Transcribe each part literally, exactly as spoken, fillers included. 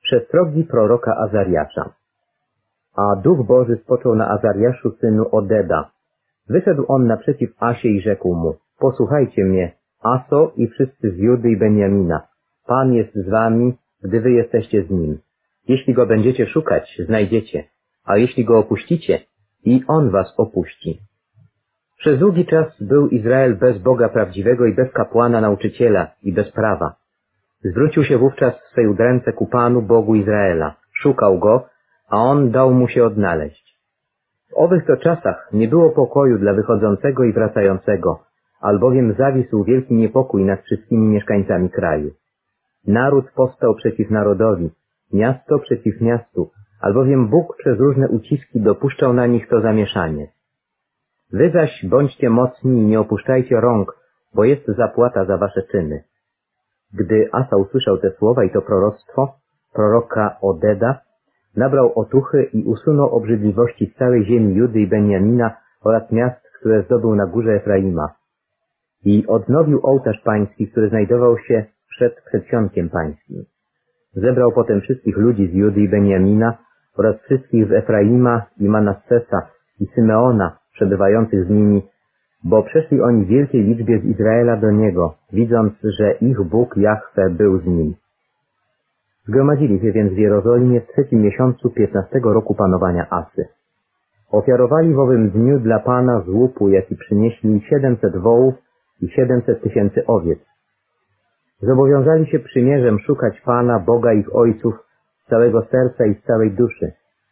Przestrogi proroka Azariasza. A Duch Boży spoczął na Azariaszu, synu Odeda. Wyszedł on naprzeciw Asie i rzekł mu: posłuchajcie mnie, Aso i wszyscy z Judy i Benjamina. Pan jest z wami, gdy wy jesteście z nim. Jeśli go będziecie szukać, znajdziecie, a jeśli go opuścicie, i on was opuści. Przez długi czas był Izrael bez Boga prawdziwego i bez kapłana nauczyciela i bez prawa. Zwrócił się wówczas w swej udręce ku Panu, Bogu Izraela. Szukał go, a on dał mu się odnaleźć. W owych to czasach nie było pokoju dla wychodzącego i wracającego, albowiem zawisł wielki niepokój nad wszystkimi mieszkańcami kraju. Naród powstał przeciw narodowi, miasto przeciw miastu, albowiem Bóg przez różne uciski dopuszczał na nich to zamieszanie. Wy zaś bądźcie mocni i nie opuszczajcie rąk, bo jest zapłata za wasze czyny. Gdy Asa usłyszał te słowa i to proroctwo, proroka Odeda, nabrał otuchy i usunął obrzydliwości z całej ziemi Judy i Benjamina oraz miast, które zdobył na górze Efraima. I odnowił ołtarz pański, który znajdował się przed przedsionkiem pańskim. Zebrał potem wszystkich ludzi z Judy i Benjamina oraz wszystkich z Efraima i Manassesa i Symeona przebywających z nimi, bo przeszli oni w wielkiej liczbie z Izraela do niego, widząc, że ich Bóg Jahwe był z nim. Zgromadzili się więc w Jerozolimie w trzecim miesiącu piętnastego roku panowania Asy. Ofiarowali w owym dniu dla Pana z łupu, jaki przynieśli, siedemset wołów i siedemset tysięcy owiec. Zobowiązali się przymierzem szukać Pana, Boga ich ojców, z całego serca i z całej duszy.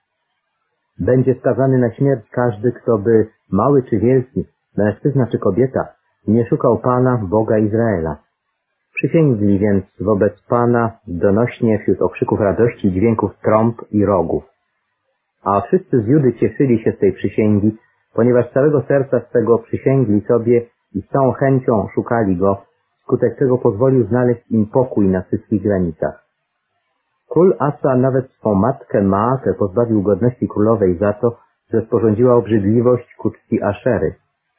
Będzie skazany na śmierć każdy, kto by, mały czy wielki, mężczyzna czy kobieta, nie szukał Pana, Boga Izraela. Przysięgli więc wobec Pana donośnie wśród okrzyków radości, dźwięków trąb i rogów. A wszyscy z Judy cieszyli się z tej przysięgi, ponieważ z całego serca swego przysięgli sobie i z całą chęcią szukali Go, wskutek czego pozwolił znaleźć im pokój na wszystkich granicach. Król Asa nawet swą matkę Maakę pozbawił godności królowej za to, że sporządziła obrzydliwość ku czci Aszery.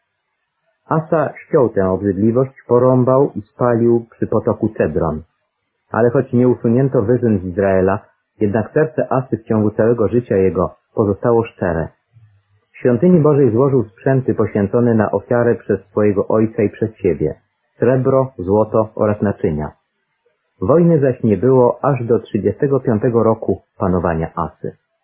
Asa ściął tę obrzydliwość, porąbał i spalił przy potoku Cedron. Ale choć nie usunięto wyżyn z Izraela, jednak serce Asy w ciągu całego życia jego pozostało szczere. W świątyni Bożej złożył sprzęty poświęcone na ofiarę przez swojego ojca i przez siebie, srebro, złoto oraz naczynia. Wojny zaś nie było aż do trzydziestego piątego roku panowania Asy.